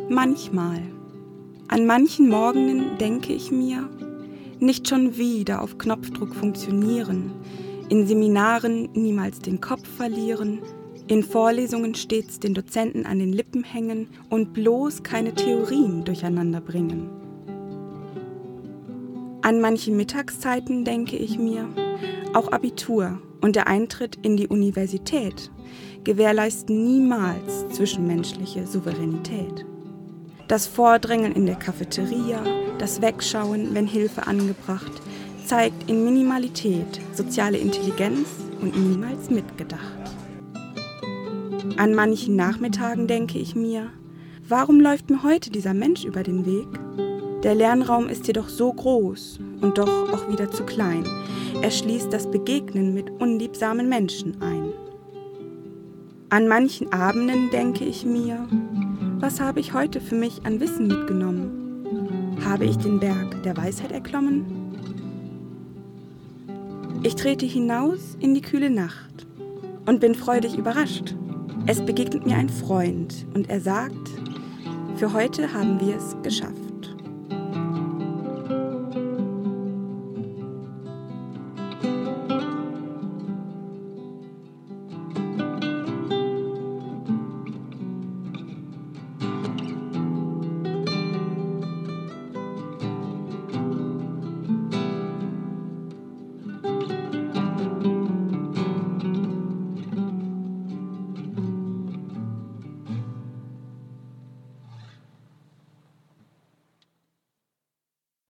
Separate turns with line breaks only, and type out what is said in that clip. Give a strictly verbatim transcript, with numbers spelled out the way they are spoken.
Manchmal, an manchen Morgenen denke ich mir, nicht schon wieder auf Knopfdruck funktionieren, in Seminaren niemals den Kopf verlieren, in Vorlesungen stets den Dozenten an den Lippen hängen und bloß keine Theorien durcheinander bringen. An manchen Mittagszeiten denke ich mir, auch Abitur und der Eintritt in die Universität gewährleisten niemals zwischenmenschliche Souveränität. Das Vordrängeln in der Cafeteria, das Wegschauen, wenn Hilfe angebracht, zeigt in Minimalität soziale Intelligenz und niemals mitgedacht. An manchen Nachmittagen denke ich mir, warum läuft mir heute dieser Mensch über den Weg? Der Lernraum ist jedoch so groß und doch auch wieder zu klein. Er schließt das Begegnen mit unliebsamen Menschen ein. An manchen Abenden denke ich mir, was habe ich heute für mich an Wissen mitgenommen? Habe ich den Berg der Weisheit erklommen? Ich trete hinaus in die kühle Nacht und bin freudig überrascht. Es begegnet mir ein Freund und er sagt, für heute haben wir es geschafft.